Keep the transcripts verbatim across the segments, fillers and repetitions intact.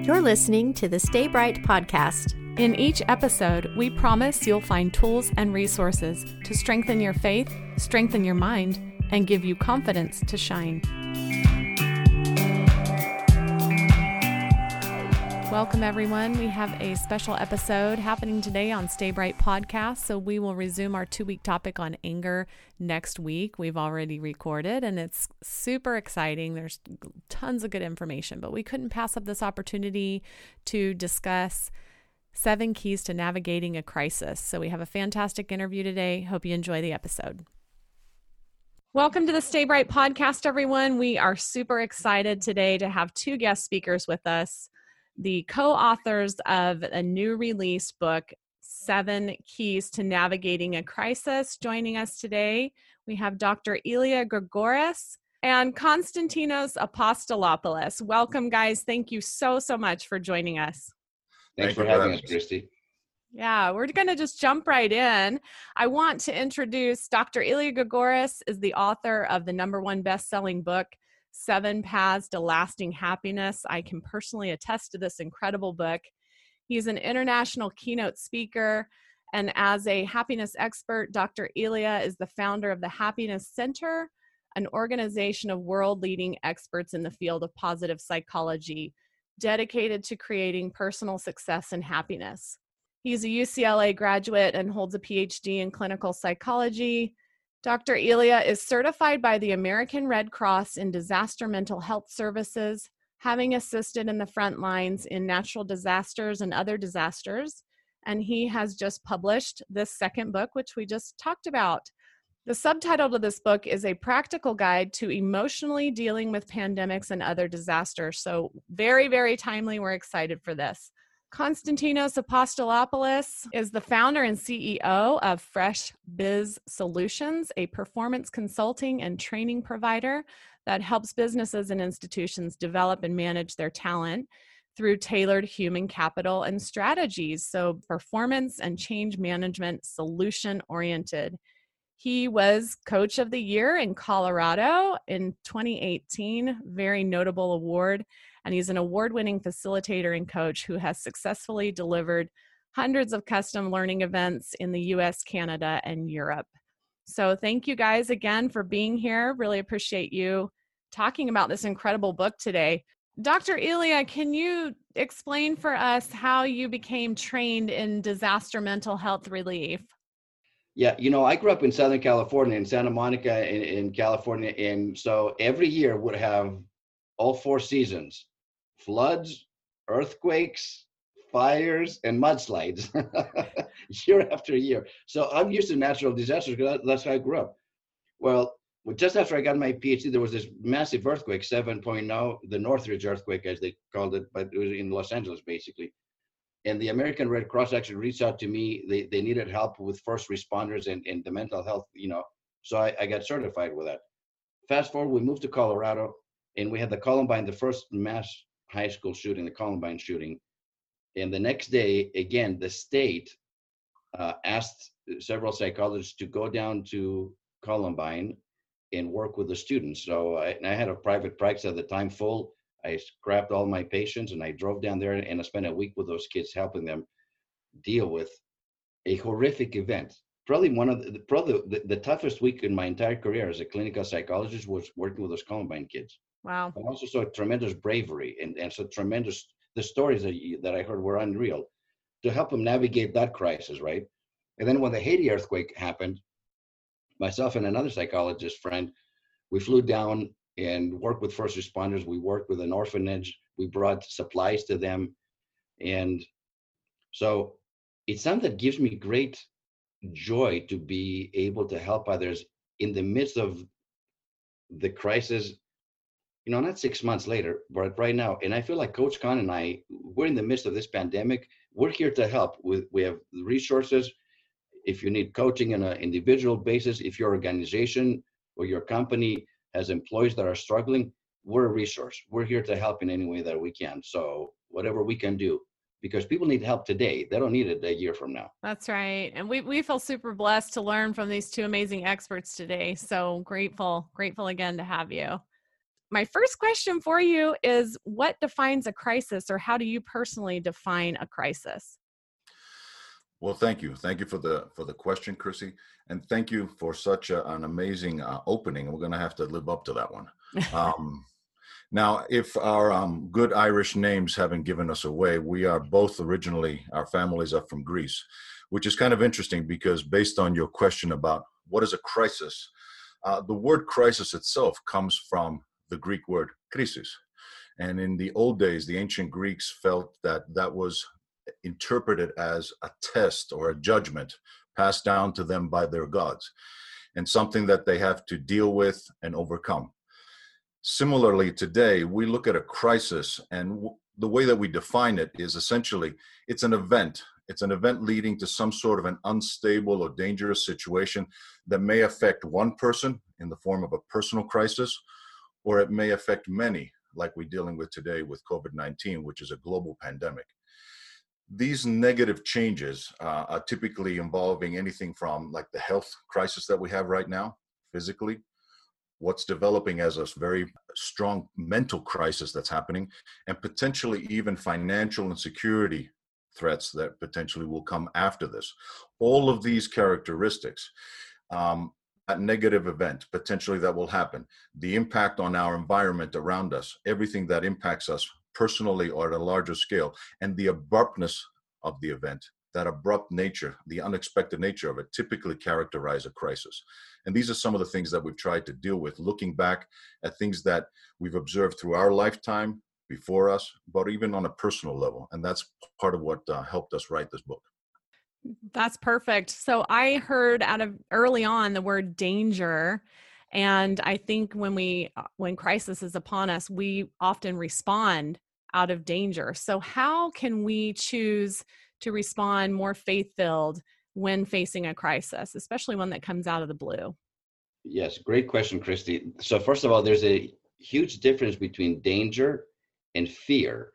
You're listening to the Stay Bright podcast. In each episode, we promise you'll find tools and resources to strengthen your faith, strengthen your mind, and give you confidence to shine. Welcome, everyone. We have a special episode happening today on Stay Bright Podcast. So we will resume our two-week topic on anger next week. We've already recorded, and it's super exciting. There's tons of good information, but we couldn't pass up this opportunity to discuss seven keys to navigating a crisis. So we have a fantastic interview today. Hope you enjoy the episode. Welcome to the Stay Bright Podcast, everyone. We are super excited today to have two guest speakers with us. The co-authors of a new release book, Seven Keys to Navigating a Crisis. Joining us today, we have Doctor Ilya Grigoris and Konstantinos Apostolopoulos. Welcome, guys. Thank you so, so much for joining us. Thanks for having us, Christy. Yeah, we're going to just jump right in. I want to introduce Doctor Ilya Grigoris is the author of the number one best-selling book, Seven Paths to Lasting Happiness. I can personally attest to this incredible book. He's an international keynote speaker, and as a happiness expert, Doctor Ilya is the founder of the Happiness Center, an organization of world-leading experts in the field of positive psychology, dedicated to creating personal success and happiness. He's a U C L A graduate and holds a P H D in clinical psychology. Doctor Ilya is certified by the American Red Cross in disaster mental health services, having assisted in the front lines in natural disasters and other disasters. And he has just published this second book, which we just talked about. The subtitle of this book is A Practical Guide to Emotionally Dealing with Pandemics and Other Disasters. So very, very timely. We're excited for this. Konstantinos Apostolopoulos is the founder and C E O of Fresh Biz Solutions, a performance consulting and training provider that helps businesses and institutions develop and manage their talent through tailored human capital and strategies. So performance and change management, solution-oriented. He was Coach of the Year in Colorado in twenty eighteen, very notable award. And he's an award-winning facilitator and coach who has successfully delivered hundreds of custom learning events in the U S, Canada, and Europe. So thank you guys again for being here. Really appreciate you talking about this incredible book today. Doctor Ilya, can you explain for us how you became trained in disaster mental health relief? Yeah, you know, I grew up in Southern California, in Santa Monica, in, in California. And so every year would have all four seasons: floods, earthquakes, fires, and mudslides year after year. So I'm used to natural disasters because that's how I grew up. Well, just after I got my P H D, there was this massive earthquake, seven point oh, the Northridge earthquake, as they called it, but it was in Los Angeles, basically. And the American Red Cross actually reached out to me. They they needed help with first responders and, and the mental health, you know, so I, I got certified with that. Fast forward, we moved to Colorado, and we had the Columbine, the first mass high school shooting, the Columbine shooting. And the next day, again, the state uh, asked several psychologists to go down to Columbine and work with the students. So I, I had a private practice at the time full. I scrapped all my patients and I drove down there and I spent a week with those kids, helping them deal with a horrific event. Probably one of the, probably the, the toughest week in my entire career as a clinical psychologist was working with those Columbine kids. Wow. I also saw tremendous bravery and, and so tremendous, the stories that, you, that I heard were unreal to help them navigate that crisis, right? And then when the Haiti earthquake happened, myself and another psychologist friend, we flew down and worked with first responders. We worked with an orphanage. We brought supplies to them. And so it's something that gives me great joy to be able to help others in the midst of the crisis, you know, not six months later, but right now. And I feel like Coach Con and I, we're in the midst of this pandemic. We're here to help. With, we have resources. If you need coaching on an individual basis, if your organization or your company has employees that are struggling, we're a resource. We're here to help in any way that we can. So whatever we can do, because people need help today. They don't need it a year from now. That's right. And we, we feel super blessed to learn from these two amazing experts today. So grateful, grateful again to have you. my first question for you is, what defines a crisis, or how do you personally define a crisis? Well, thank you. Thank you for the for the question, Chrissy. And thank you for such a, an amazing uh, opening. We're going to have to live up to that one. Um, now, if our um, good Irish names haven't given us away, we are both originally, our families are from Greece, which is kind of interesting because based on your question about what is a crisis, uh, the word crisis itself comes from the Greek word krisis. And in the old days, the ancient Greeks felt that that was interpreted as a test or a judgment passed down to them by their gods, and something that they have to deal with and overcome. Similarly, today, we look at a crisis, and w- the way that we define it is essentially it's an event. It's an event leading to some sort of an unstable or dangerous situation that may affect one person in the form of a personal crisis, or it may affect many, like we're dealing with today with COVID nineteen, which is a global pandemic. These negative changes uh, are typically involving anything from like the health crisis that we have right now, physically, what's developing as a very strong mental crisis that's happening, and potentially even financial and security threats that potentially will come after this. All of these characteristics, um, a negative event potentially that will happen, the impact on our environment around us, everything that impacts us personally or at a larger scale, and the abruptness of the event, that abrupt nature, the unexpected nature of it, typically characterize a crisis. And these are some of the things that we've tried to deal with, looking back at things that we've observed through our lifetime, before us, but even on a personal level. And that's part of what uh, helped us write this book. That's perfect. So I heard out of early on the word danger. And I think when we, when crisis is upon us, we often respond out of danger. So how can we choose to respond more faith-filled when facing a crisis, especially one that comes out of the blue? Yes, great question, Christy. So first of all, there's a huge difference between danger and fear.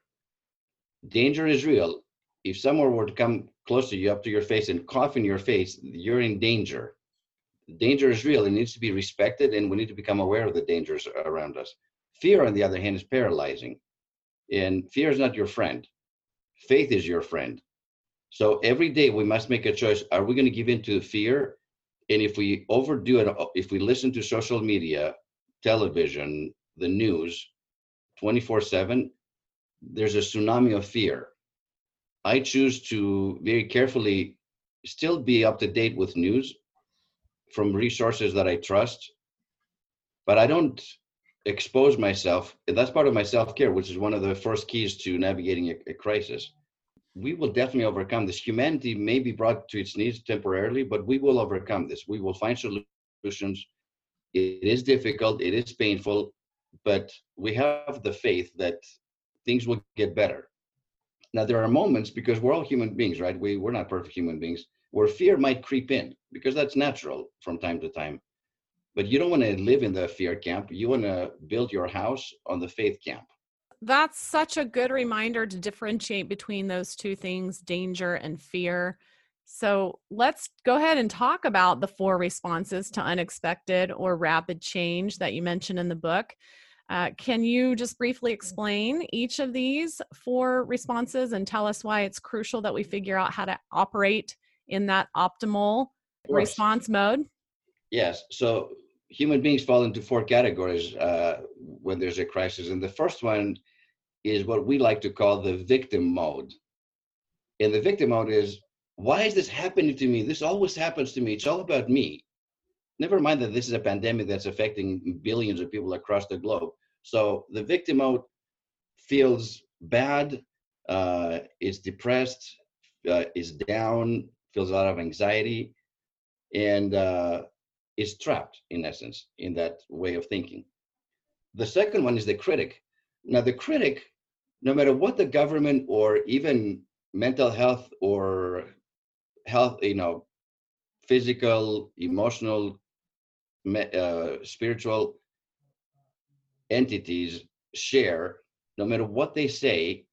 Danger is real. If someone were to come close to you, up to your face, and cough in your face, you're in danger. Danger is real. It needs to be respected, and we need to become aware of the dangers around us. Fear, on the other hand, is paralyzing. And fear is not your friend. Faith is your friend. So every day we must make a choice. Are we going to give in to fear? And if we overdo it, if we listen to social media, television, the news, twenty-four seven, there's a tsunami of fear. I choose to very carefully still be up to date with news from resources that I trust, but I don't expose myself. And that's part of my self-care, which is one of the first keys to navigating a, a crisis. We will definitely overcome this. Humanity may be brought to its knees temporarily, but we will overcome this. We will find solutions. It is difficult, it is painful, but we have the faith that things will get better. Now, there are moments, because we're all human beings, right? We, we're not perfect human beings, where fear might creep in, because that's natural from time to time. But you don't want to live in the fear camp. You want to build your house on the faith camp. That's such a good reminder to differentiate between those two things, danger and fear. So let's go ahead and talk about the four responses to unexpected or rapid change that you mentioned in the book. Uh, can you just briefly explain each of these four responses and tell us why it's crucial that we figure out how to operate in that optimal response mode? Yes. So human beings fall into four categories uh, when there's a crisis. And the first one is what we like to call the victim mode. And the victim mode is, why is this happening to me? This always happens to me. It's all about me. Never mind that this is a pandemic that's affecting billions of people across the globe. So the victim mode feels bad, uh, is depressed, uh, is down, feels a lot of anxiety, and uh, is trapped, in essence, in that way of thinking. The second one is the critic. Now, the critic, no matter what the government or even mental health or health, you know, physical, emotional, uh, spiritual entities share, no matter what they say,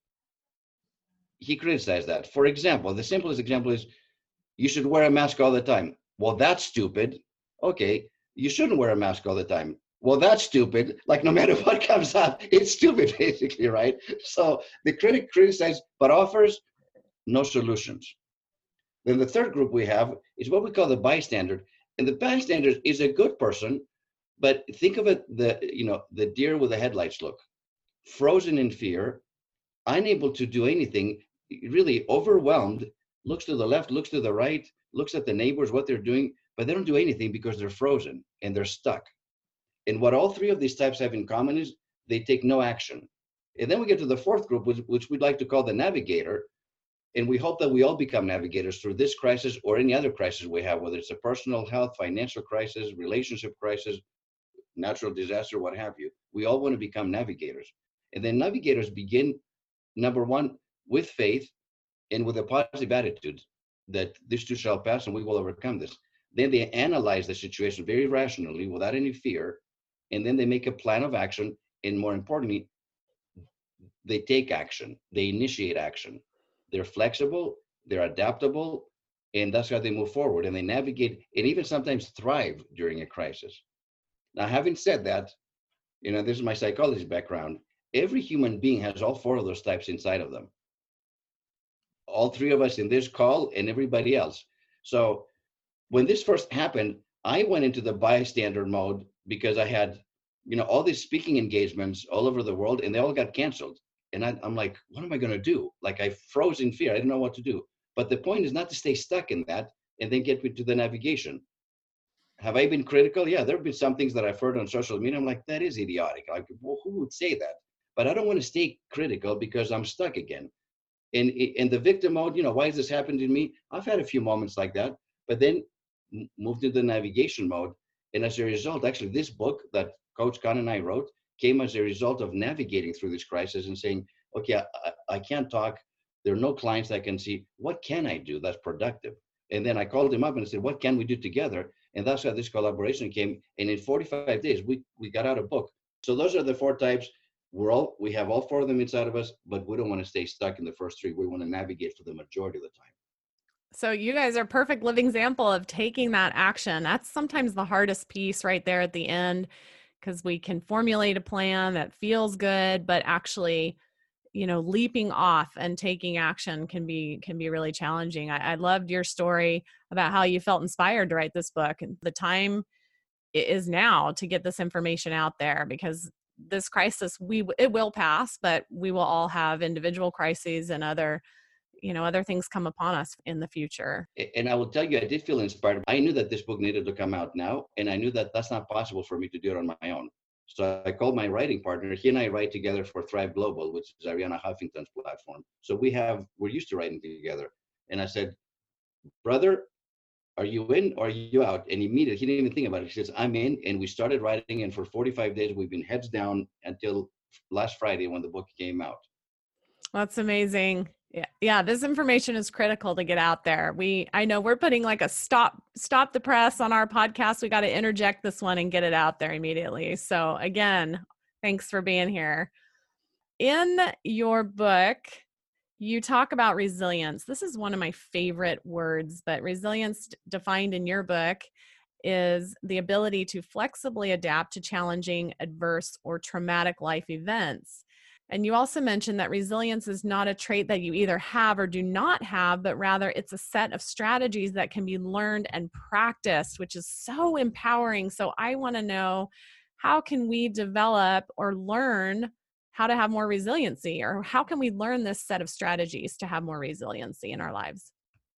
he criticized that. For example, the simplest example is, you should wear a mask all the time. Well, that's stupid. Okay, you shouldn't wear a mask all the time. well, that's stupid. Like no matter what comes up, it's stupid, basically, right? So the critic criticizes, but offers no solutions. Then the third group we have is what we call the bystander. And the bystander is a good person, but think of it, the you know, the deer with the headlights look, frozen in fear, unable to do anything, really overwhelmed, looks to the left, looks to the right, looks at the neighbors, what they're doing, but they don't do anything because they're frozen and they're stuck. And what all three of these types have in common is they take no action. And then we get to the fourth group, which, which we'd like to call the navigator. And we hope that we all become navigators through this crisis or any other crisis we have, whether it's a personal health, financial crisis, relationship crisis, natural disaster, what have you. We all want to become navigators. And then navigators begin, number one, with faith and with a positive attitude that this too shall pass and we will overcome this. Then they analyze the situation very rationally without any fear. And then they make a plan of action. And more importantly, they take action. They initiate action. They're flexible, they're adaptable, and that's how they move forward. And they navigate and even sometimes thrive during a crisis. Now, having said that, you know, this is my psychology background. Every human being has all four of those types inside of them. All three of us in this call and everybody else. So when this first happened, I went into the bystander mode because I had, you know, all these speaking engagements all over the world and they all got canceled. And I, I'm like, what am I going to do? Like I froze in fear. I didn't know what to do. But the point is not to stay stuck in that and then get to the navigation. Have I been critical? Yeah, there have been some things that I've heard on social media. I'm like, that is idiotic. Like, well, who would say that? But I don't want to stay critical because I'm stuck again. And in the victim mode, you know, why has this happened to me? I've had a few moments like that, but then moved into the navigation mode. And as a result, actually, this book that Coach Khan and I wrote came as a result of navigating through this crisis and saying, okay, I, I can't talk. There are no clients I can see. What can I do that's productive? And then I called him up and I said, what can we do together? And that's how this collaboration came. And in forty-five days, we, we got out a book. So those are the four types. We're all, we have all four of them inside of us, but we don't want to stay stuck in the first three. We want to navigate for the majority of the time. So you guys are a perfect living example of taking that action. That's sometimes the hardest piece right there at the end, because we can formulate a plan that feels good, but actually, you know, leaping off and taking action can be can be really challenging. I, I loved your story about how you felt inspired to write this book. And the time is now to get this information out there, because this crisis, we it will pass, but we will all have individual crises and other, you know, other things come upon us in the future. And I will tell you, I did feel inspired. I knew that this book needed to come out now, and I knew that that's not possible for me to do it on my own. So I called my writing partner. He and I write together for Thrive Global, which is Ariana Huffington's platform. So we have, we're used to writing together. And I said, brother, are you in or are you out? And immediately, he didn't even think about it. He says, I'm in. And we started writing. And for forty-five days, we've been heads down until last Friday when the book came out. That's amazing. Yeah. Yeah. This information is critical to get out there. We, I know we're putting like a stop, stop the press on our podcast. We got to interject this one and get it out there immediately. So again, thanks for being here. In your book, you talk about resilience. This is one of my favorite words, but resilience defined in your book is the ability to flexibly adapt to challenging, adverse, or traumatic life events. And you also mentioned that resilience is not a trait that you either have or do not have, but rather it's a set of strategies that can be learned and practiced, which is so empowering. So I want to know, how can we develop or learn how to have more resiliency, or how can we learn this set of strategies to have more resiliency in our lives?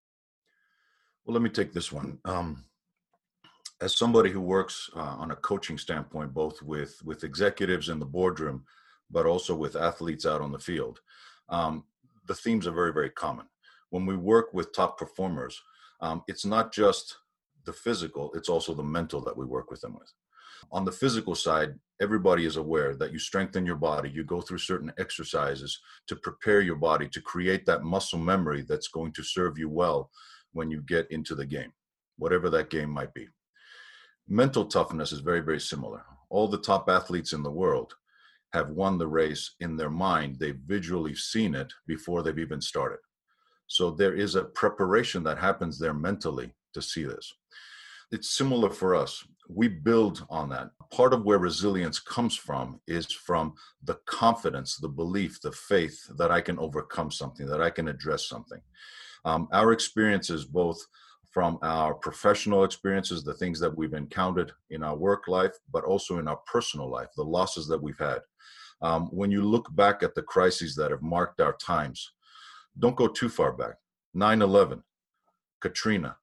Well, let me take this one. Um, as somebody who works uh, on a coaching standpoint, both with, with executives in the boardroom, but also with athletes out on the field, um, the themes are very, very common. When we work with top performers, um, it's not just the physical, it's also the mental that we work with them with. On the physical side, everybody is aware that you strengthen your body, you go through certain exercises to prepare your body to create that muscle memory that's going to serve you well when you get into the game, whatever that game might be. Mental toughness is very, very similar. All the top athletes in the world have won the race in their mind. They've visually seen it before they've even started. So there is a preparation that happens there mentally to see this. it's similar for us. We build on that. Part of where resilience comes from is from the confidence, the belief, the faith that I can overcome something, that I can address something. Um, our experiences, both from our professional experiences, the things that we've encountered in our work life, but also in our personal life, the losses that we've had. Um, when you look back at the crises that have marked our times, don't go too far back. nine eleven, Katrina.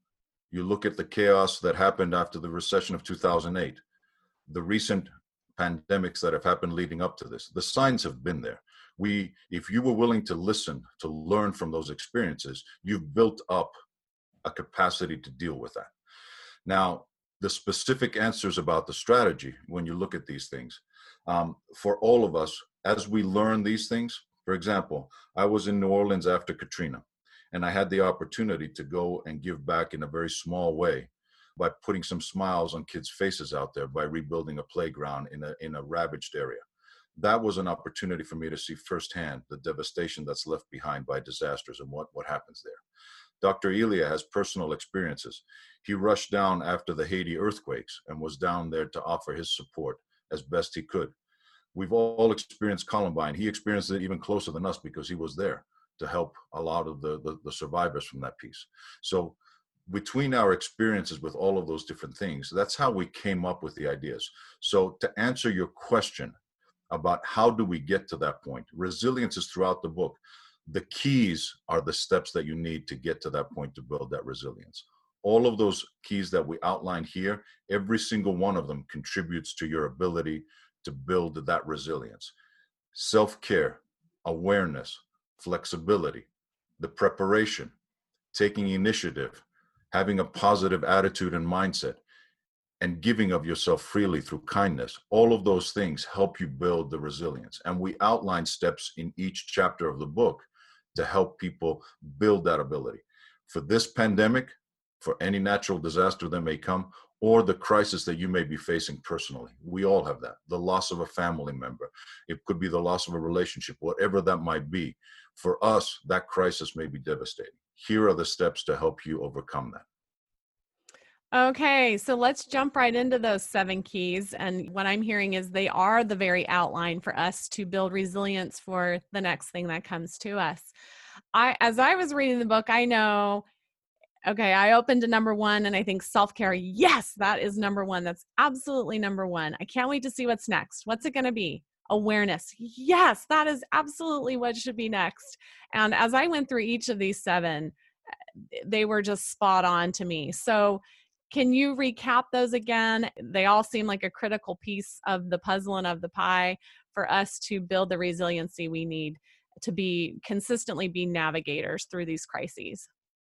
You look at the chaos that happened after the recession of two thousand eight, the recent pandemics that have happened leading up to this. The signs have been there. We, if you were willing to listen, to learn from those experiences, you've built up a capacity to deal with that. Now, the specific answers about the strategy, when you look at these things, um, for all of us, as we learn these things, for example, I was in New Orleans after Katrina, and I had the opportunity to go and give back in a very small way by putting some smiles on kids' faces out there, by rebuilding a playground in a in a ravaged area. That was an opportunity for me to see firsthand the devastation that's left behind by disasters and what, what happens there. Doctor Elia has personal experiences. He rushed down after the Haiti earthquakes and was down there to offer his support as best he could. We've all experienced Columbine. He experienced it even closer than us because he was there to help a lot of the, the, the survivors from that piece. So between our experiences with all of those different things, that's how we came up with the ideas. So to answer your question about how do we get to that point, resilience is throughout the book. The keys are the steps that you need to get to that point to build that resilience. All of those keys that we outlined here, every single one of them contributes to your ability to build that resilience. Self-care, awareness, flexibility, the preparation, taking initiative, having a positive attitude and mindset, and giving of yourself freely through kindness. All of those things help you build the resilience. And we outline steps in each chapter of the book to help people build that ability. For this pandemic, for any natural disaster that may come, or the crisis that you may be facing personally. We all have that. The loss of a family member. It could be the loss of a relationship, whatever that might be. For us, that crisis may be devastating. Here are the steps to help you overcome that. Okay, so let's jump right into those seven keys. And what I'm hearing is they are the very outline for us to build resilience for the next thing that comes to us. I, as I was reading the book, I know, okay, I opened to number one and I think self-care. Yes, that is number one. That's absolutely number one. I can't wait to see what's next. What's it going to be? Awareness. Yes, that is absolutely what should be next. And as I went through each of these seven, they were just spot on to me. So can you recap those again? They all seem like a critical piece of the puzzle and of the pie for us to build the resiliency we need to be consistently be navigators through these crises.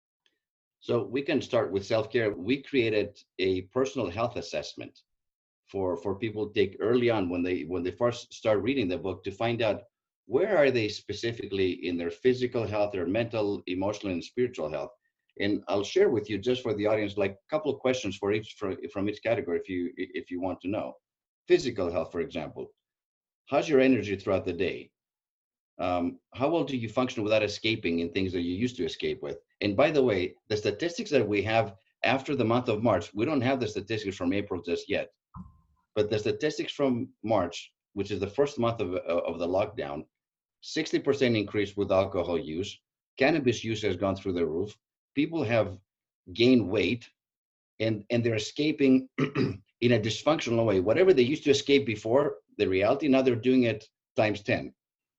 So we can start with self-care. We created a personal health assessment for, for people to take early on when they when they first start reading the book to find out where are they specifically in their physical health, their mental, emotional, and spiritual health. And I'll share with you, just for the audience, like a couple of questions for each for, from each category if you if you want to know. Physical health, for example. How's your energy throughout the day? Um, how well do you function without escaping in things that you used to escape with? And by the way, the statistics that we have after the month of March, we don't have the statistics from April just yet. But the statistics from March, which is the first month of, of the lockdown, sixty percent increase with alcohol use. Cannabis use has gone through the roof. People have gained weight, and, and they're escaping in a dysfunctional way. Whatever they used to escape before, the reality, now they're doing it times ten.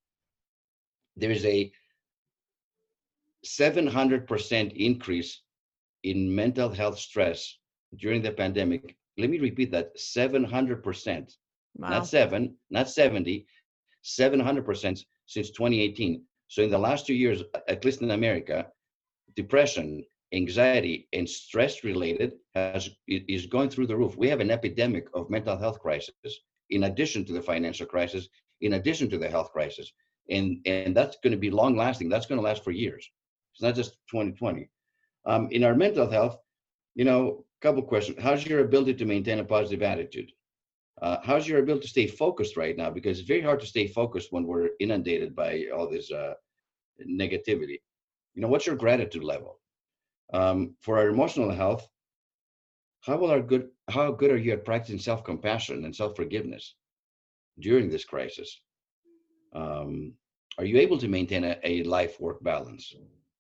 There's a seven hundred percent increase in mental health stress during the pandemic. Let me repeat that, seven hundred percent. Wow. Not seven, not seventy, seven hundred percent since twenty eighteen. So in the last two years, at least in America, depression, anxiety, and stress related has is going through the roof. We have an epidemic of mental health crisis in addition to the financial crisis, in addition to the health crisis. And, and that's going to be long lasting. That's going to last for years. It's not just twenty twenty. Um, in our mental health, you know, a couple questions. How's your ability to maintain a positive attitude? Uh, how's your ability to stay focused right now? Because it's very hard to stay focused when we're inundated by all this uh, negativity. You know, what's your gratitude level? Um, for our emotional health, how well are good, how good are you at practicing self-compassion and self-forgiveness during this crisis? Um, are you able to maintain a, a life-work balance?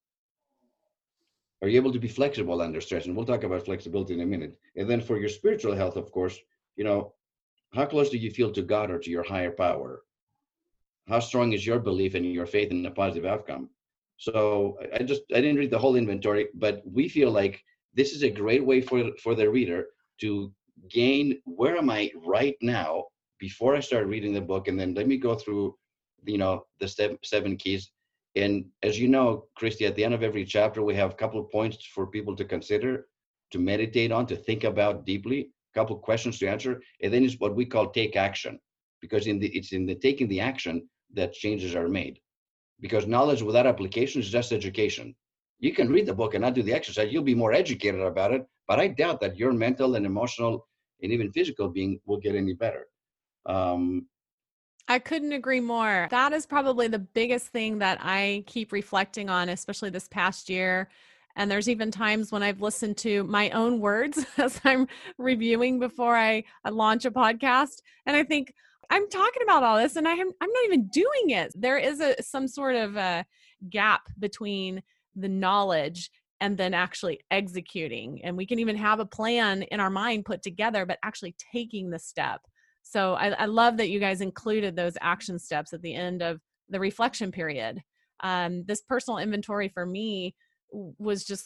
Are you able to be flexible under stress? And we'll talk about flexibility in a minute. And then for your spiritual health, of course, you know, how close do you feel to God or to your higher power? How strong is your belief and your faith in a positive outcome? So I just, I didn't read the whole inventory, but we feel like this is a great way for, for the reader to gain, where am I right now before I start reading the book? And then let me go through, you know, the seven, seven keys. And as you know, Christy, at the end of every chapter, we have a couple of points for people to consider, to meditate on, to think about deeply, a couple of questions to answer. And then it's what we call take action, because in the, it's in the taking the action that changes are made. Because knowledge without application is just education. You can read the book and not do the exercise. You'll be more educated about it, but I doubt that your mental and emotional and even physical being will get any better. Um, I couldn't agree more. That is probably the biggest thing that I keep reflecting on, especially this past year. And there's even times when I've listened to my own words as I'm reviewing before I, I launch a podcast. And I think, I'm talking about all this and I am, I'm not even doing it. There is a some sort of a gap between the knowledge and then actually executing. And we can even have a plan in our mind put together, but actually taking the step. So I, I love that you guys included those action steps at the end of the reflection period. Um, this personal inventory for me was just,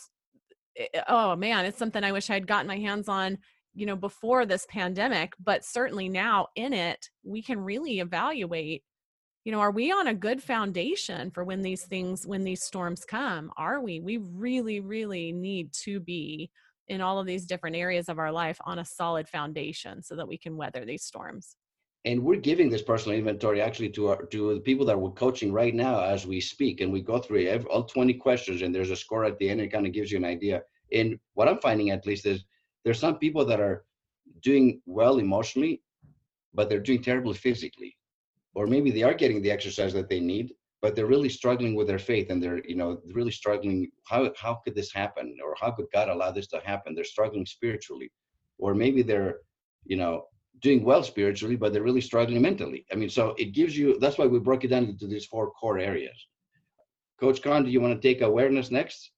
oh man, it's something I wish I'd gotten my hands on, you know, before this pandemic, but certainly now in it, we can really evaluate, you know, are we on a good foundation for when these things, when these storms come? Are we? We really, really need to be in all of these different areas of our life on a solid foundation so that we can weather these storms. And we're giving this personal inventory actually to our, to the people that we're coaching right now as we speak. And we go through every, all twenty questions and there's a score at the end. It kind of gives you an idea. And what I'm finding at least is there's some people that are doing well emotionally, but they're doing terribly physically. Or maybe they are getting the exercise that they need, but they're really struggling with their faith and they're, you know, really struggling. How, how could this happen? Or how could God allow this to happen? They're struggling spiritually. Or maybe they're, you know, doing well spiritually, but they're really struggling mentally. I mean, so it gives you, that's why we broke it down into these four core areas. Coach Kahn, do you want to take awareness next?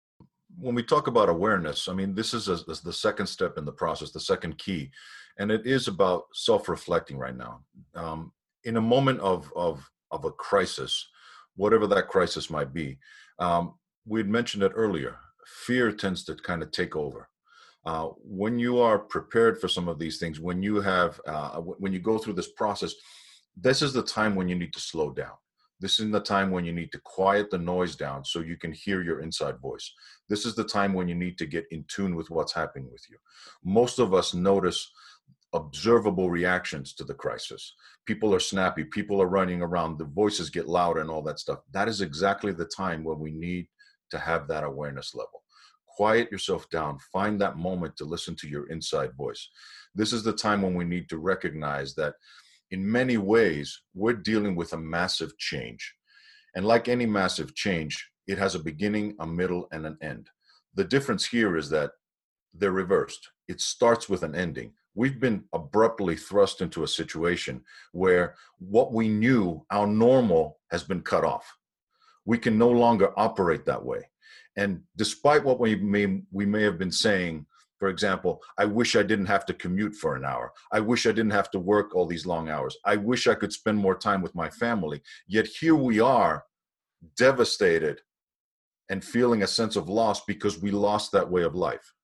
When we talk about awareness, I mean, this is a, this is the second step in the process, the second key, and it is about self-reflecting right now. Um, in a moment of, of, of a crisis, whatever that crisis might be, um, we'd mentioned it earlier, fear tends to kind of take over. Uh, when you are prepared for some of these things, when you have, uh, when you go through this process, this is the time when you need to slow down. This is the time when you need to quiet the noise down so you can hear your inside voice. This is the time when you need to get in tune with what's happening with you. Most of us notice observable reactions to the crisis. People are snappy, people are running around, the voices get louder and all that stuff. That is exactly the time when we need to have that awareness level. Quiet yourself down, find that moment to listen to your inside voice. This is the time when we need to recognize that in many ways, we're dealing with a massive change. And like any massive change, it has a beginning, a middle, and an end. The difference here is that they're reversed. It starts with an ending. We've been abruptly thrust into a situation where what we knew, our normal, has been cut off. We can no longer operate that way. And despite what we may, we may have been saying, for example, I wish I didn't have to commute for an hour. I wish I didn't have to work all these long hours. I wish I could spend more time with my family. Yet here we are, devastated and feeling a sense of loss because we lost that way of life.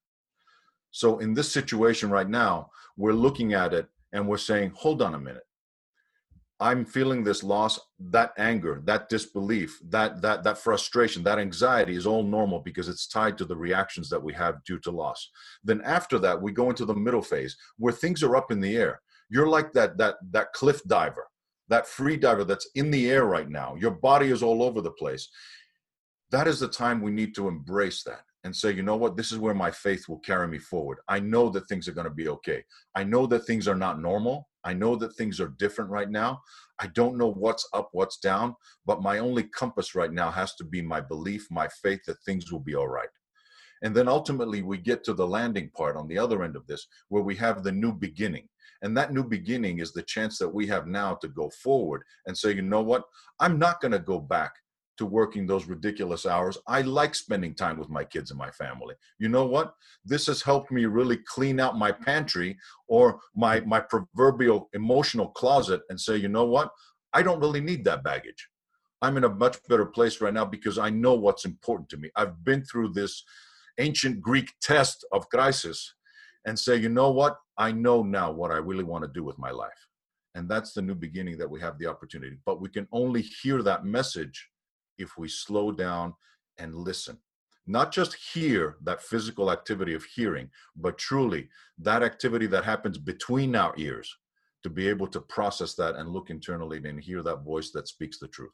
So in this situation right now, we're looking at it and we're saying, hold on a minute. I'm feeling this loss, that anger, that disbelief, that that that frustration, that anxiety is all normal because it's tied to the reactions that we have due to loss. Then after that, we go into the middle phase where things are up in the air. You're like that that that cliff diver, that free diver that's in the air right now. Your body is all over the place. That is the time we need to embrace that and say, you know what, this is where my faith will carry me forward. I know that things are going to be okay. I know that things are not normal. I know that things are different right now. I don't know what's up, what's down, but my only compass right now has to be my belief, my faith that things will be all right. And then ultimately we get to the landing part on the other end of this, where we have the new beginning. And that new beginning is the chance that we have now to go forward and say, you know what, I'm not going to go back to working those ridiculous hours. I like spending time with my kids and my family. You know what? This has helped me really clean out my pantry or my, my proverbial emotional closet and say, you know what? I don't really need that baggage. I'm in a much better place right now because I know what's important to me. I've been through this ancient Greek test of crisis and say, you know what? I know now what I really want to do with my life. And that's the new beginning that we have the opportunity. But we can only hear that message if we slow down and listen. Not just hear that physical activity of hearing, but truly that activity that happens between our ears, to be able to process that and look internally and hear that voice that speaks the truth.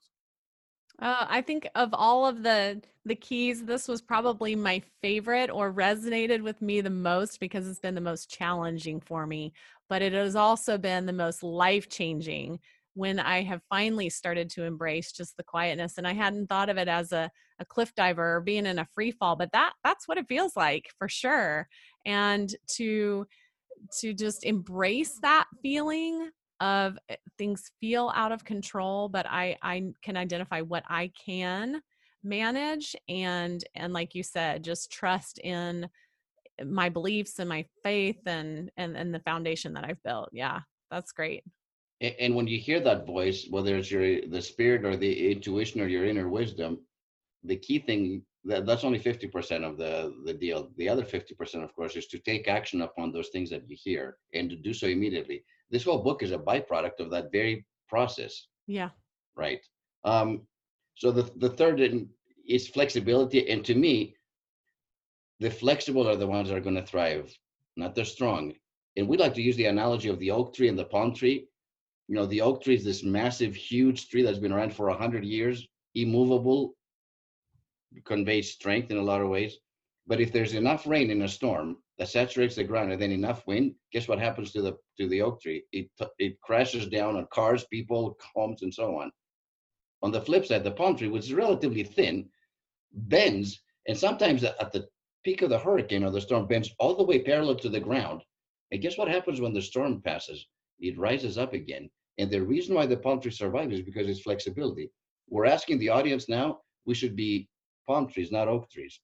Uh, I think of all of the the keys, this was probably my favorite or resonated with me the most because it's been the most challenging for me, but it has also been the most life-changing when I have finally started to embrace just the quietness. And I hadn't thought of it as a, a cliff diver or being in a free fall, but that that's what it feels like for sure. And to to just embrace that feeling of things feel out of control, but I, I can identify what I can manage. And, and like you said, just trust in my beliefs and my faith and, and, and the foundation that I've built. Yeah, that's great. And when you hear that voice, whether it's your the spirit or the intuition or your inner wisdom, the key thing that that's only fifty percent of the the deal. The other fifty percent, of course, is to take action upon those things that you hear and to do so immediately. This whole book is a byproduct of that very process. Yeah. Right. Um, so the the third is flexibility, and to me, the flexible are the ones that are going to thrive, not the strong. And we like to use the analogy of the oak tree and the palm tree. You know, the oak tree is this massive, huge tree that's been around for a hundred years, immovable, conveys strength in a lot of ways. But if there's enough rain in a storm that saturates the ground and then enough wind, guess what happens to the to the oak tree? It it crashes down on cars, people, homes, and so on. On the flip side, the palm tree, which is relatively thin, bends, and sometimes at the peak of the hurricane or the storm bends all the way parallel to the ground. And guess what happens when the storm passes? It rises up again. And the reason why the palm tree survives is because it's flexibility. We're asking the audience now, we should be palm trees, not oak trees.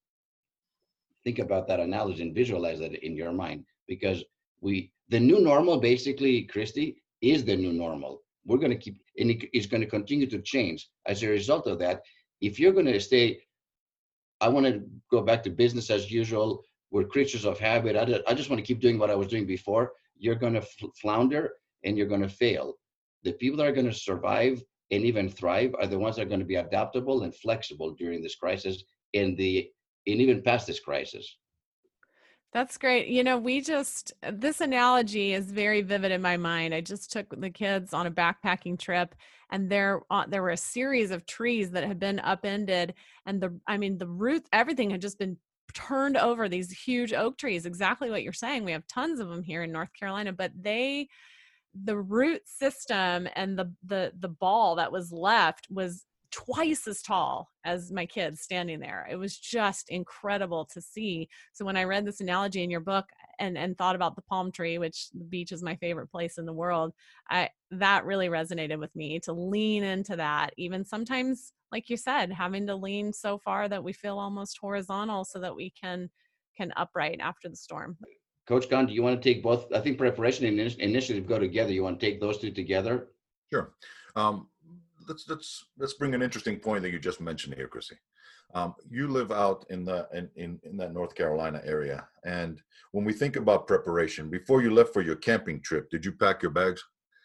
Think about that analogy and visualize that in your mind, because we, the new normal, basically, Christy, is the new normal. We're going to keep, and it's going to continue to change as a result of that. If you're going to stay, I want to go back to business as usual. We're creatures of habit. I just, I just want to keep doing what I was doing before. You're going to flounder and you're going to fail. The people that are going to survive and even thrive are the ones that are going to be adaptable and flexible during this crisis and the and even past this crisis. That's great. You know, we just, this analogy is very vivid in my mind. I just took the kids on a backpacking trip, and there, uh, there were a series of trees that had been upended, and the, I mean, the roots, everything had just been turned over, these huge oak trees, exactly what you're saying. We have tons of them here in North Carolina, but they, the root system and the, the, the ball that was left was twice as tall as my kids standing there. It was just incredible to see. So when I read this analogy in your book and, and thought about the palm tree, which the beach is my favorite place in the world, I, that really resonated with me, to lean into that. Even sometimes, like you said, having to lean so far that we feel almost horizontal so that we can, can upright after the storm. Coach Khan, do you want to take both? I think preparation and initiative go together. You want to take those two together? Sure. Um, Let's let's let's bring an interesting point that you just mentioned here, Chrissy. Um, you live out in the in, in in that North Carolina area, and when we think about preparation, before you left for your camping trip, did you pack your bags?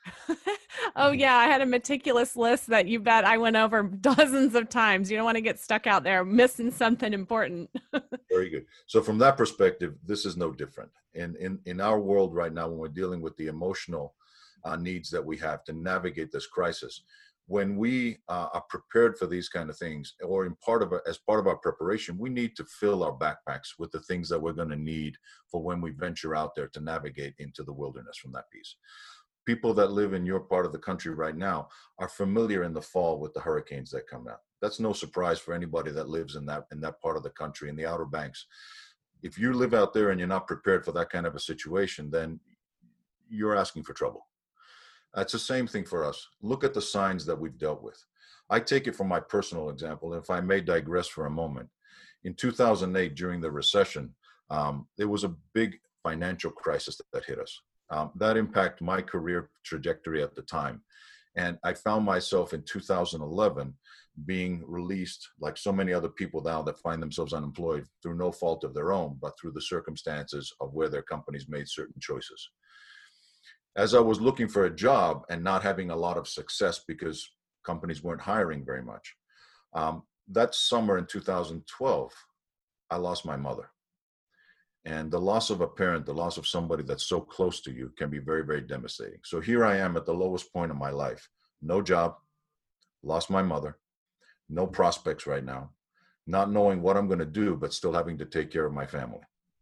Oh yeah, I had a meticulous list that you bet I went over dozens of times. You don't want to get stuck out there missing something important. Very good. So from that perspective, this is no different. In in in our world right now, when we're dealing with the emotional uh, needs that we have to navigate this crisis, when we uh, are prepared for these kind of things, or in part of a, as part of our preparation, we need to fill our backpacks with the things that we're going to need for when we venture out there to navigate into the wilderness from that piece. People that live in your part of the country right now are familiar in the fall with the hurricanes that come out. That's no surprise for anybody that lives in that in that part of the country, in the Outer Banks. If you live out there and you're not prepared for that kind of a situation, then you're asking for trouble. It's the same thing for us. Look at the signs that we've dealt with. I take it from my personal example, if I may digress for a moment. In two thousand eight, during the recession, um, there was a big financial crisis that, that hit us. Um, that impacted my career trajectory at the time. And I found myself in two thousand eleven being released, like so many other people now that find themselves unemployed through no fault of their own, but through the circumstances of where their companies made certain choices. As I was looking for a job and not having a lot of success because companies weren't hiring very much, um, that summer in two thousand twelve, I lost my mother. And the loss of a parent, the loss of somebody that's so close to you can be very, very devastating. So here I am at the lowest point of my life. No job, lost my mother, no prospects right now, not knowing what I'm going to do, but still having to take care of my family.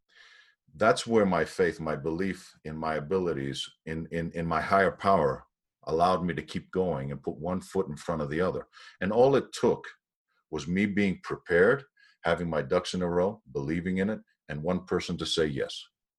That's where my faith, my belief in my abilities, in, in, in my higher power allowed me to keep going and put one foot in front of the other. And all it took was me being prepared, having my ducks in a row, believing in it, and one person to say yes.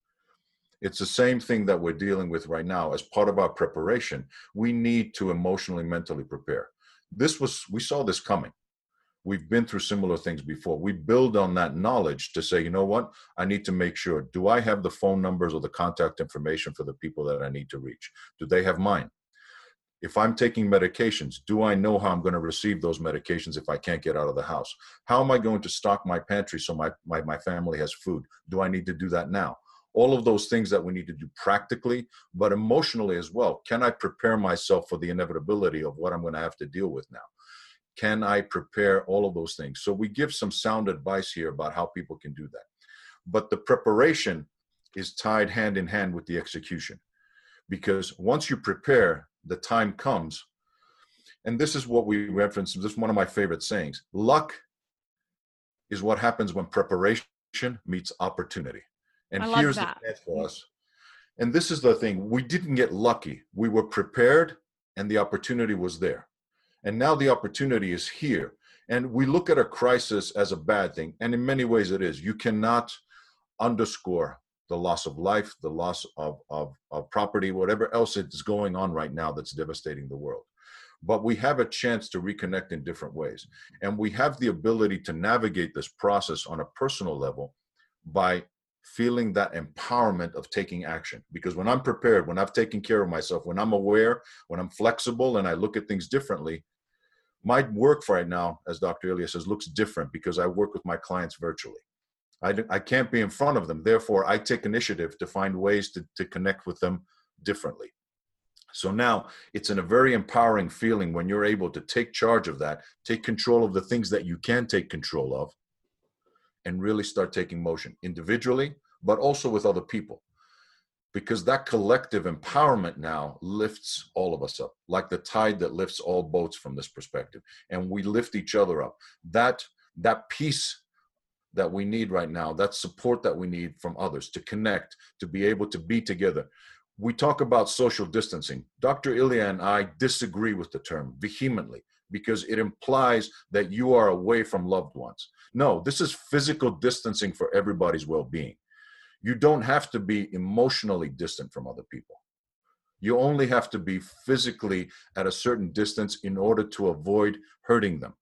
It's the same thing that we're dealing with right now. As part of our preparation, we need to emotionally, mentally prepare. This was, we saw this coming. We've been through similar things before. We build on that knowledge to say, you know what? I need to make sure, do I have the phone numbers or the contact information for the people that I need to reach? Do they have mine? If I'm taking medications, do I know how I'm going to receive those medications if I can't get out of the house? How am I going to stock my pantry so my, my, my family has food? Do I need to do that now? All of those things that we need to do practically, but emotionally as well. Can I prepare myself for the inevitability of what I'm going to have to deal with now? Can I prepare all of those things? So we give some sound advice here about how people can do that. But the preparation is tied hand in hand with the execution. Because once you prepare, the time comes. And this is what we reference. This is one of my favorite sayings. Luck is what happens when preparation meets opportunity. And I here's love the that. thing for us. And this is the thing. We didn't get lucky. We were prepared and the opportunity was there. And now the opportunity is here. And we look at a crisis as a bad thing. And in many ways it is. You cannot underscore the loss of life, the loss of, of, of property, whatever else is going on right now that's devastating the world. But we have a chance to reconnect in different ways. And we have the ability to navigate this process on a personal level by feeling that empowerment of taking action. Because when I'm prepared, when I've taken care of myself, when I'm aware, when I'm flexible and I look at things differently, my work right now, as Doctor Ilya says, looks different because I work with my clients virtually. I, I can't be in front of them. Therefore, I take initiative to find ways to, to connect with them differently. So now it's in a very empowering feeling when you're able to take charge of that, take control of the things that you can take control of, and really start taking motion individually, but also with other people. Because that collective empowerment now lifts all of us up, like the tide that lifts all boats from this perspective. And we lift each other up. That, that peace that we need right now, that support that we need from others to connect, to be able to be together. We talk about social distancing. Doctor Ilya and I disagree with the term vehemently because it implies that you are away from loved ones. No, this is physical distancing for everybody's well-being. You don't have to be emotionally distant from other people. You only have to be physically at a certain distance in order to avoid hurting them.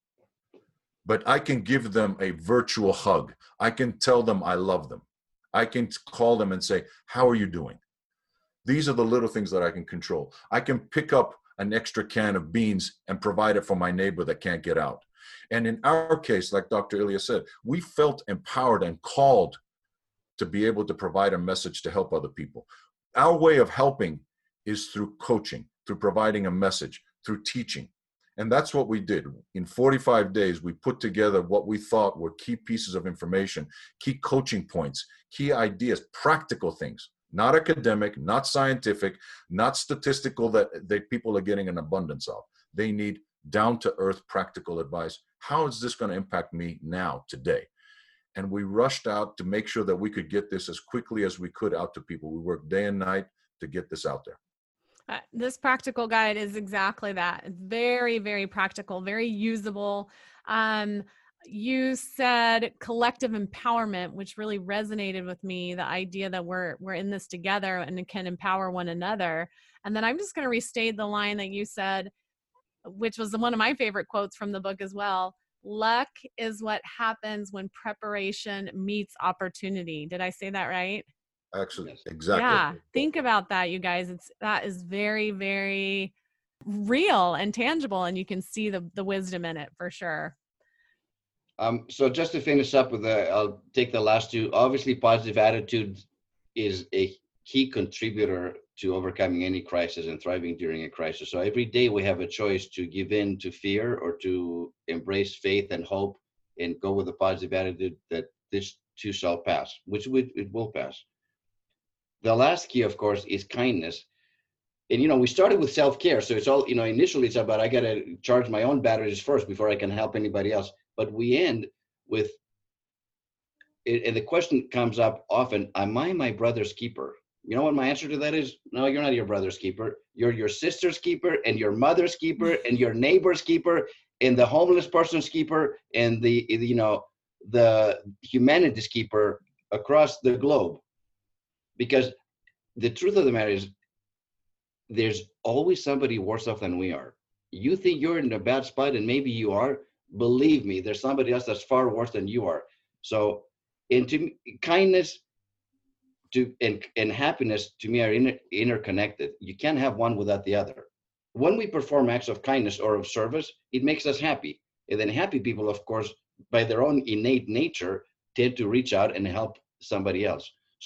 But I can give them a virtual hug. I can tell them I love them. I can call them and say, how are you doing? These are the little things that I can control. I can pick up an extra can of beans and provide it for my neighbor that can't get out. And in our case, like Doctor Ilya said, we felt empowered and called to be able to provide a message to help other people. Our way of helping is through coaching, through providing a message, through teaching. And that's what we did. In forty-five days, we put together what we thought were key pieces of information, key coaching points, key ideas, practical things, not academic, not scientific, not statistical that, that people are getting an abundance of. They need down-to-earth practical advice. How is this going to impact me now, today? And we rushed out to make sure that we could get this as quickly as we could out to people. We worked day and night to get this out there. Uh, this practical guide is exactly that. It's very, very practical, very usable. Um, you said collective empowerment, which really resonated with me, the idea that we're we're in this together and can empower one another. And then I'm just going to restate the line that you said, which was one of my favorite quotes from the book as well. Luck is what happens when preparation meets opportunity. Did I say that right? Actually, exactly. Yeah. Think about that, you guys. It's that is very, very real and tangible, and you can see the the wisdom in it for sure. Um, so just to finish up with the, I'll take the last two. Obviously, positive attitude is a key contributor to overcoming any crisis and thriving during a crisis. So every day we have a choice to give in to fear or to embrace faith and hope and go with a positive attitude that this too shall pass, which it will pass. The last key, of course, is kindness. And, you know, we started with self-care. So it's all, you know, initially it's about, I got to charge my own batteries first before I can help anybody else. But we end with, and the question comes up often, am I my brother's keeper? You know what my answer to that is? No, you're not your brother's keeper. You're your sister's keeper and your mother's keeper and your neighbor's keeper and the homeless person's keeper and the, you know, the humanity's keeper across the globe. Because the truth of the matter is, there's always somebody worse off than we are. You think you're in a bad spot, and maybe you are. Believe me, there's somebody else that's far worse than you are. So, into kindness to and, and happiness to me are inter, interconnected. You can't have one without the other. When we perform acts of kindness or of service, it makes us happy. And then happy people, of course, by their own innate nature, tend to reach out and help somebody else.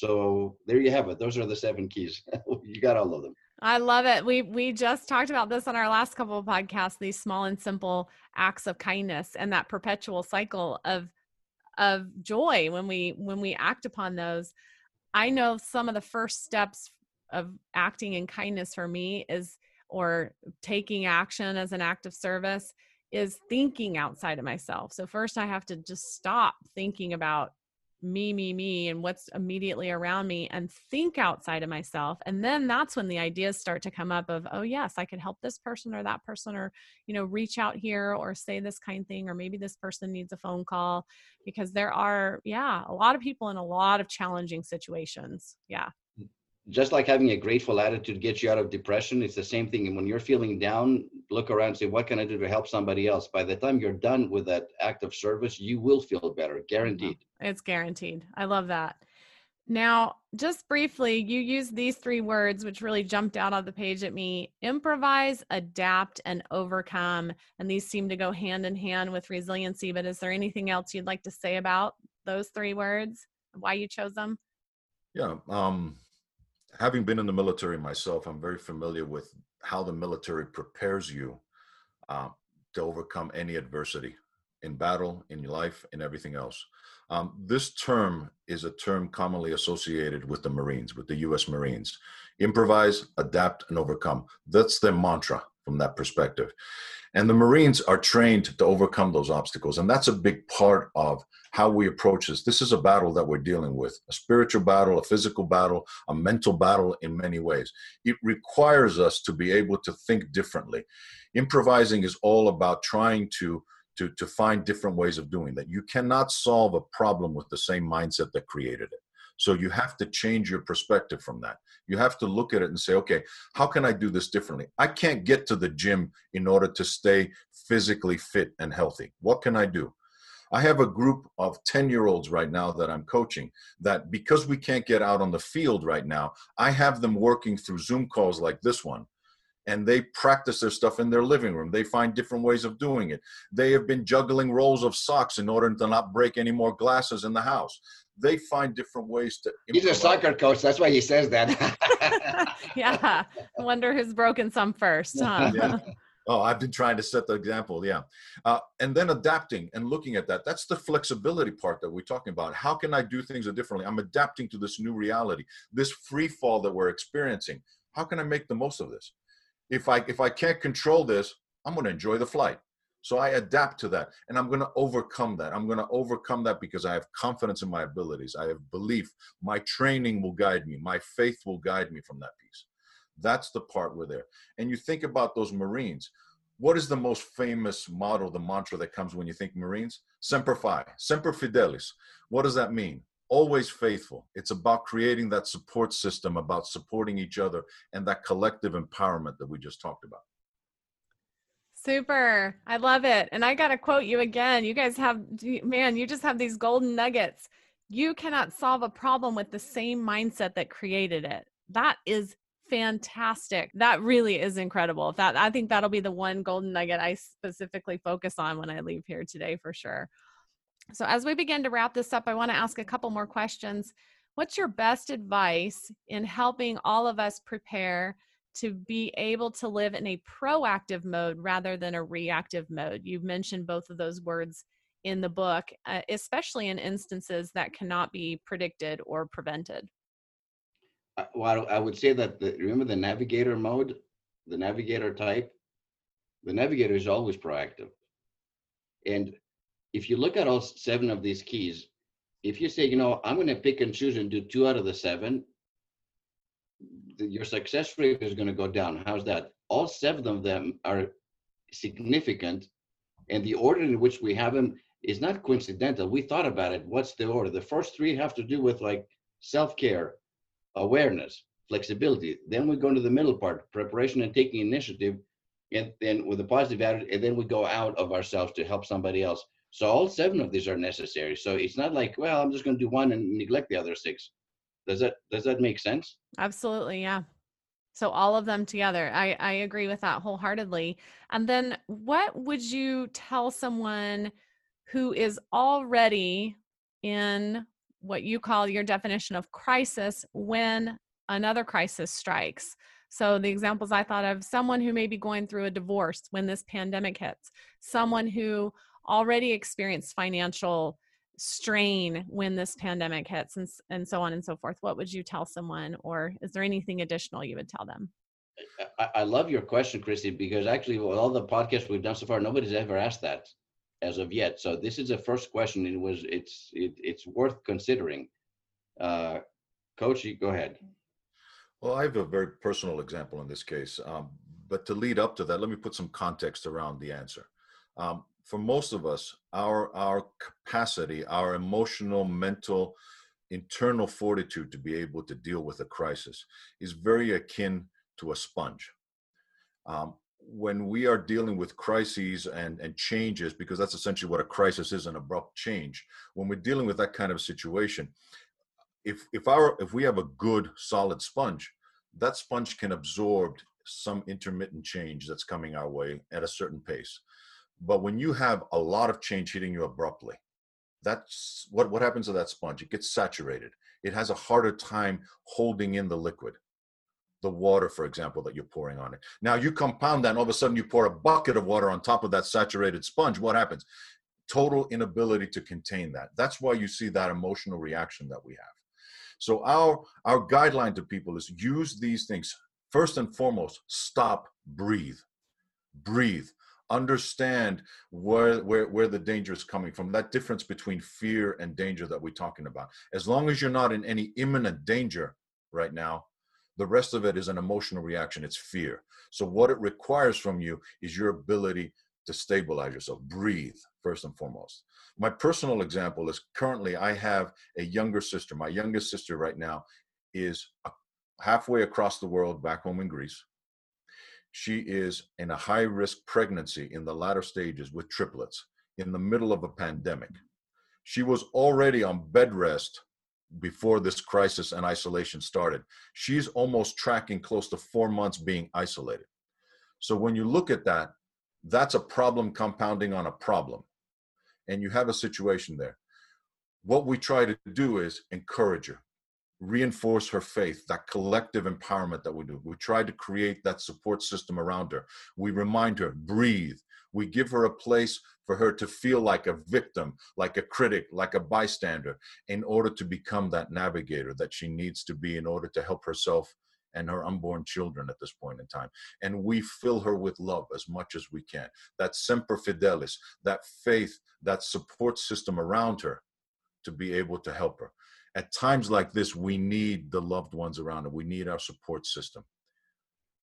So there you have it. Those are the seven keys. You got all of them. I love it. We we just talked about this on our last couple of podcasts, these small and simple acts of kindness and that perpetual cycle of of joy when we when we act upon those. I know some of the first steps of acting in kindness for me is, or taking action as an act of service, is thinking outside of myself. So first I have to just stop thinking about me, me, me, and what's immediately around me and think outside of myself. And then that's when the ideas start to come up of, oh yes, I could help this person or that person, or, you know, reach out here or say this kind thing, or maybe this person needs a phone call, because there are, yeah, a lot of people in a lot of challenging situations. Yeah. Just like having a grateful attitude gets you out of depression, it's the same thing. And when you're feeling down, look around and say, what can I do to help somebody else? By the time you're done with that act of service, you will feel better, guaranteed. It's guaranteed. I love that. Now, just briefly, you used these three words, which really jumped out on the page at me: improvise, adapt, and overcome. And these seem to go hand in hand with resiliency. But is there anything else you'd like to say about those three words, why you chose them? Yeah. Um, having been in the military myself, I'm very familiar with how the military prepares you uh, to overcome any adversity in battle, in your life, and everything else. Um, this term is a term commonly associated with the Marines, with the U S Marines. Improvise, adapt, and overcome. That's their mantra from that perspective. And the Marines are trained to overcome those obstacles. And that's a big part of how we approach this. This is a battle that we're dealing with, a spiritual battle, a physical battle, a mental battle in many ways. It requires us to be able to think differently. Improvising is all about trying to To, to find different ways of doing that. You cannot solve a problem with the same mindset that created it. So you have to change your perspective from that. You have to look at it and say, okay, how can I do this differently? I can't get to the gym in order to stay physically fit and healthy. What can I do? I have a group of ten-year-olds right now that I'm coaching that, because we can't get out on the field right now, I have them working through Zoom calls like this one. And they practice their stuff in their living room. They find different ways of doing it. They have been juggling rolls of socks in order to not break any more glasses in the house. They find different ways to improvise. He's a soccer coach. That's why he says that. Yeah. I wonder who's broken some first, huh? Yeah. Oh, I've been trying to set the example. Yeah. Uh, and then adapting and looking at that. That's the flexibility part that we're talking about. How can I do things differently? I'm adapting to this new reality, this free fall that we're experiencing. How can I make the most of this? If I if I can't control this, I'm going to enjoy the flight. So I adapt to that, and I'm going to overcome that. I'm going to overcome that because I have confidence in my abilities. I have belief. My training will guide me. My faith will guide me from that piece. That's the part we're there. And you think about those Marines. what is the most famous motto, the mantra that comes when you think Marines? Semper Fi, Semper Fidelis. What does that mean? Always faithful. It's about creating that support system, about supporting each other, and that collective empowerment that we just talked about. Super. I love it. And I got to quote you again. You guys have, man, you just have these golden nuggets. You cannot solve a problem with the same mindset that created it. That is fantastic. That really is incredible. That I think that'll be the one golden nugget I specifically focus on when I leave here today for sure. So as we begin to wrap this up, I want to ask a couple more questions. What's your best advice in helping all of us prepare to be able to live in a proactive mode rather than a reactive mode? You've mentioned both of those words in the book, uh, especially in instances that cannot be predicted or prevented. Uh, Well, I would say that the, remember the navigator mode, the navigator type, the navigator is always proactive. And if you look at all seven of these keys, if you say, you know, I'm going to pick and choose and do two out of the seven, the, your success rate is going to go down. How's that? All seven of them are significant, and the order in which we have them is not coincidental. We thought about it. What's the order? The first three have to do with like self-care, awareness, flexibility. Then we go into the middle part, preparation and taking initiative, and then with a positive attitude, and then we go out of ourselves to help somebody else. So all seven of these are necessary. So it's not like, well, I'm just going to do one and neglect the other six. Does that does that make sense? Absolutely, yeah. So all of them together. I, I agree with that wholeheartedly. And then what would you tell someone who is already in what you call your definition of crisis when another crisis strikes? So the examples I thought of, someone who may be going through a divorce when this pandemic hits, someone who already experienced financial strain when this pandemic hits, and, and so on and so forth. What would you tell someone, or is there anything additional you would tell them? I, I love your question, Christy, because actually with all the podcasts we've done so far, nobody's ever asked that as of yet. So this is the first question. It was, it's, it, it's worth considering. Uh, Coach, you go ahead. Well, I have a very personal example in this case, um, but to lead up to that, let me put some context around the answer. Um, for most of us, our, our capacity, our emotional, mental, internal fortitude to be able to deal with a crisis is very akin to a sponge. Um, when we are dealing with crises and, and changes, because that's essentially what a crisis is, an abrupt change, when we're dealing with that kind of situation, if, if, our, if we have a good, solid sponge, that sponge can absorb some intermittent change that's coming our way at a certain pace. But when you have a lot of change hitting you abruptly, that's what, what happens to that sponge. It gets saturated. It has a harder time holding in the liquid, the water, for example, that you're pouring on it. Now you compound that and all of a sudden you pour a bucket of water on top of that saturated sponge. What happens? Total inability to contain that. That's why you see that emotional reaction that we have. So our, our guideline to people is use these things. First and foremost, stop, breathe, breathe. Understand where, where, where the danger is coming from, that difference between fear and danger that we're talking about. As long as you're not in any imminent danger right now, the rest of it is an emotional reaction. It's fear. So what it requires from you is your ability to stabilize yourself, breathe first and foremost. My personal example is currently I have a younger sister. My youngest sister right now is halfway across the world back home in Greece. She is in a high-risk pregnancy in the latter stages with triplets in the middle of a pandemic. She was already on bed rest before this crisis and isolation started. She's almost tracking close to four months being isolated. So when you look at that, that's a problem compounding on a problem. And you have a situation there. What we try to do is encourage her, reinforce her faith, that collective empowerment that we do. We try to create that support system around her. We remind her, breathe. We give her a place for her to feel like a victim, like a critic, like a bystander, in order to become that navigator that she needs to be in order to help herself and her unborn children at this point in time. And we fill her with love as much as we can. That semper fidelis, that faith, that support system around her to be able to help her. At times like this, we need the loved ones around her. We need our support system.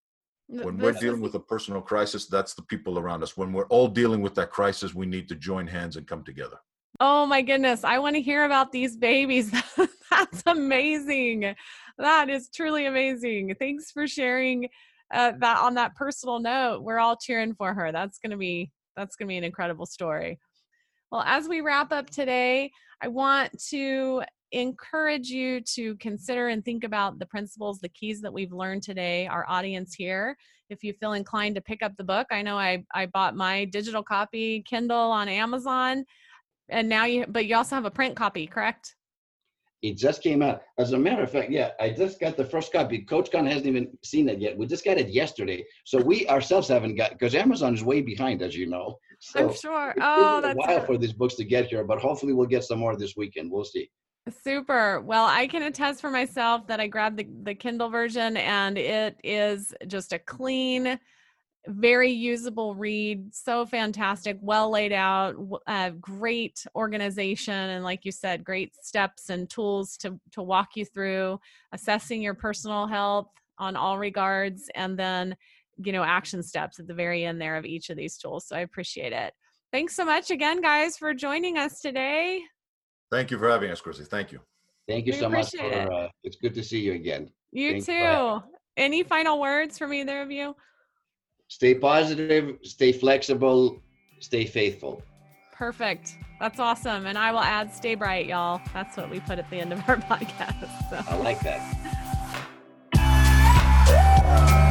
When we're This dealing is- with a personal crisis, that's the people around us. When we're all dealing with that crisis, we need to join hands and come together. Oh my goodness. I want to hear about these babies. That's amazing. That is truly amazing. Thanks for sharing uh, that on that personal note. We're all cheering for her. That's going to be, that's going to be an incredible story. Well, as we wrap up today, I want to encourage you to consider and think about the principles, the keys that we've learned today, our audience here. If you feel inclined to pick up the book, I know I, I bought my digital copy Kindle on Amazon. And now you, but you also have a print copy, correct? It just came out. As a matter of fact, yeah, I just got the first copy. Coach Gunn hasn't even seen it yet. We just got it yesterday. So we ourselves haven't got, because Amazon is way behind, as you know. So I'm sure. it's Oh, taken a that's while good. for these books to get here, but hopefully we'll get some more this weekend. We'll see. Super. Well, I can attest for myself that I grabbed the, the Kindle version, and it is just a clean, very usable read. So fantastic, well laid out, uh, great organization. And like you said, great steps and tools to, to walk you through assessing your personal health on all regards. And then, you know, action steps at the very end there of each of these tools. So I appreciate it. Thanks so much again, guys, for joining us today. Thank you for having us, Chrissy. Thank you. Thank you We so much for, appreciate it. uh, it's good to see you again. You Thanks for having too. Any final words from either of you? Stay positive, stay flexible, stay faithful. Perfect. That's awesome. And I will add stay bright, y'all. That's what we put at the end of our podcast. So. I like that.